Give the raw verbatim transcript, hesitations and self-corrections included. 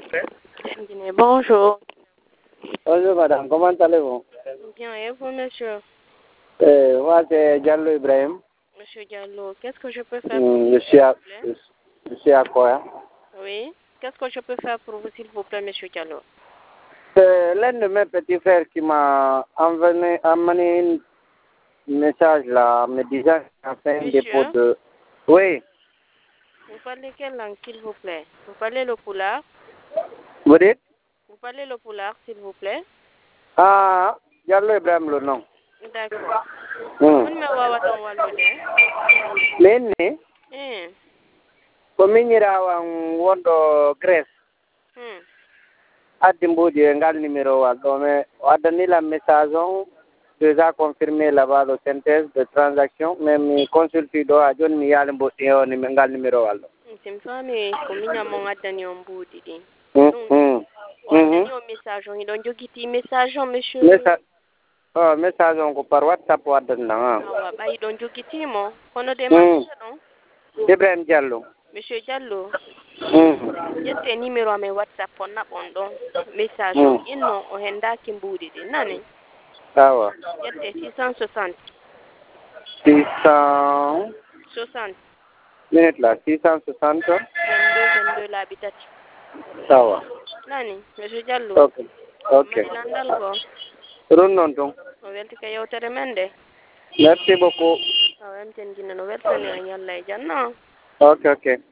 Bonjour. Bonjour madame, comment allez-vous? Bien, et vous, monsieur? euh, Moi c'est Diallo Ibrahim. Monsieur Diallo, qu'est-ce que je peux faire pour Mm, vous, je suis à, s'il vous plaît? je suis à quoi? Oui. Qu'est-ce que je peux faire pour vous, s'il vous plaît, monsieur Diallo? C'est l'un de mes petits frères qui m'a envoyé, amené un message là, me disant qu'il a fait un Monsieur? dépôt de... Oui, Vous parlez quelle langue, s'il vous plaît? Vous parlez le poulard? vous dites? Vous parlez le poulard, s'il vous plaît? Ah, Diallo Ibrahim le nom. D'accord. Mm. Mun me wawaton wallude? Min ni, Hmm. ko miñirawan wonɗo Grèce Hmm. addi mbuuɗi e ngal numéro wal ɗo mais o addanilam message on déjà confirmé là-bas le synthèse de transaction mais mi consulti ɗo ha joni mi yaali mboɗɗi o nime ngal numéro wal ɗo Sim fami ko miñamon addani on mbuuɗi ɗin. Mm, ɗum mm, o mhm. addani o message on iɗon jogiti message on, monsieur? message o message on ko par whatsapp o addanɗan ha awa ɓayi ɗon jogitimo kono de Mm. maɓɓe ɗon Ibrahim Diallo. monsieur Diallo Mm. ƴette numéro amen whatsapp on naɓon ɗon message on Mm. inno o hendaki mbuuɗi ɗin nani awa ƴette six cent soixante six cent soixante minute là six cent soixante vingt-deux vingt-deux laaɓi tati awa nani monsieur Diallo ok ok mari landal ko ɗum noon tun o welti ka yewtere men de merci beaucoup o wemten jinne no weltani o ñalla e janna ok ok